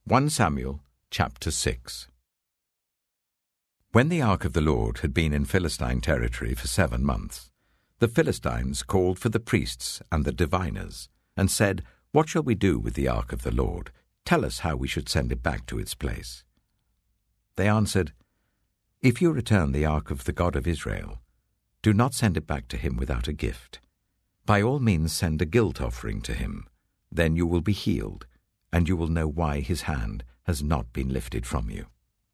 1 Samuel chapter 6. When the ark of the Lord had been in Philistine territory for 7 months, the Philistines called for the priests and the diviners, and said, "What shall we do with the ark of the Lord? Tell us how we should send it back to its place." They answered, "If you return the ark of the God of Israel, do not send it back to him without a gift. By all means send a guilt offering to him. Then you will be healed, and you will know why his hand has not been lifted from you."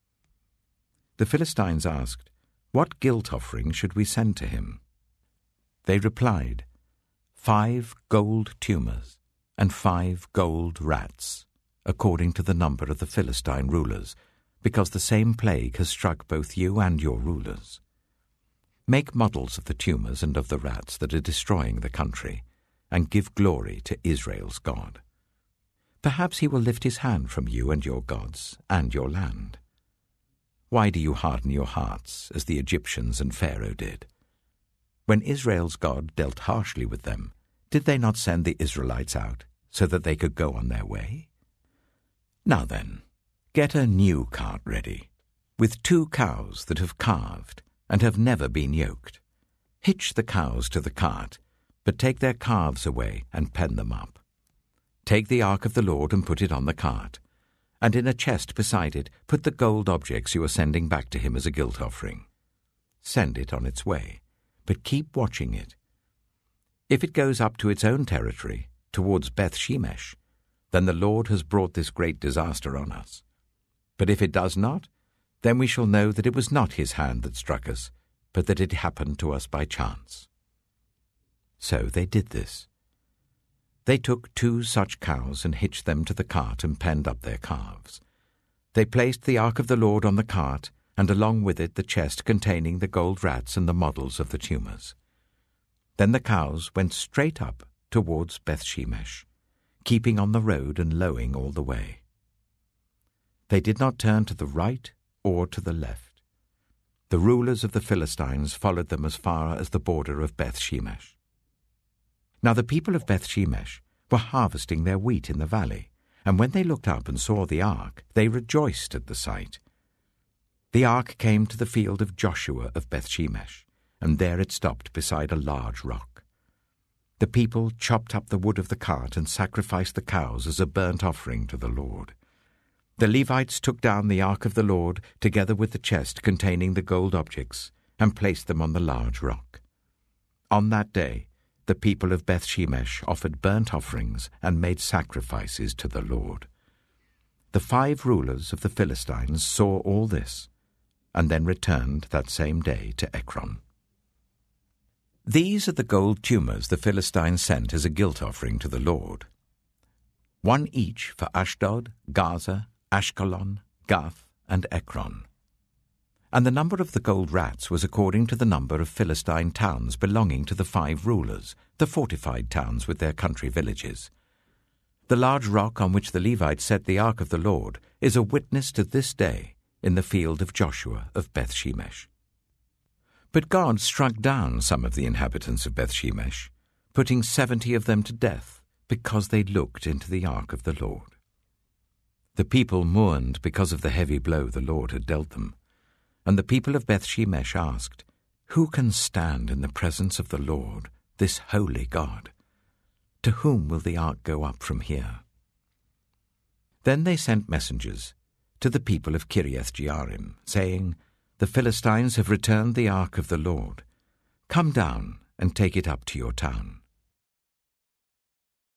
The Philistines asked, "What guilt offering should we send to him?" They replied, 5 gold tumors and 5 gold rats, according to the number of the Philistine rulers, because the same plague has struck both you and your rulers. Make models of the tumors and of the rats that are destroying the country, and give glory to Israel's God. Perhaps he will lift his hand from you and your gods and your land. Why do you harden your hearts as the Egyptians and Pharaoh did? When Israel's God dealt harshly with them, did they not send the Israelites out so that they could go on their way? Now then, get a new cart ready, with 2 cows that have calved and have never been yoked. Hitch the cows to the cart, but take their calves away and pen them up. Take the ark of the Lord and put it on the cart, and in a chest beside it put the gold objects you are sending back to him as a guilt offering. Send it on its way, but keep watching it. If it goes up to its own territory, towards Beth-Shemesh, then the Lord has brought this great disaster on us. But if it does not, then we shall know that it was not his hand that struck us, but that it happened to us by chance." So they did this. They took 2 such cows and hitched them to the cart and penned up their calves. They placed the ark of the Lord on the cart, and along with it the chest containing the gold rats and the models of the tumors. Then the cows went straight up towards Beth-Shemesh, keeping on the road and lowing all the way. They did not turn to the right or to the left. The rulers of the Philistines followed them as far as the border of Beth-Shemesh. Now the people of Beth-Shemesh were harvesting their wheat in the valley, and when they looked up and saw the ark, they rejoiced at the sight. The ark came to the field of Joshua of Beth-Shemesh, and there it stopped beside a large rock. The people chopped up the wood of the cart and sacrificed the cows as a burnt offering to the Lord. The Levites took down the ark of the Lord, together with the chest containing the gold objects, and placed them on the large rock. On that day, the people of Beth-Shemesh offered burnt offerings and made sacrifices to the Lord. The 5 rulers of the Philistines saw all this, and then returned that same day to Ekron. These are the gold tumors the Philistines sent as a guilt offering to the Lord. 1 each for Ashdod, Gaza, Ashkelon, Gath, and Ekron. And the number of the gold rats was according to the number of Philistine towns belonging to the 5 rulers, the fortified towns with their country villages. The large rock on which the Levites set the ark of the Lord is a witness to this day in the field of Joshua of Beth-Shemesh. But God struck down some of the inhabitants of Beth-Shemesh, putting 70 of them to death because they looked into the ark of the Lord. The people mourned because of the heavy blow the Lord had dealt them. And the people of Beth-Shemesh asked, "Who can stand in the presence of the Lord, this holy God? To whom will the ark go up from here?" Then they sent messengers to the people of Kiriath-Jearim, saying, "The Philistines have returned the ark of the Lord. Come down and take it up to your town."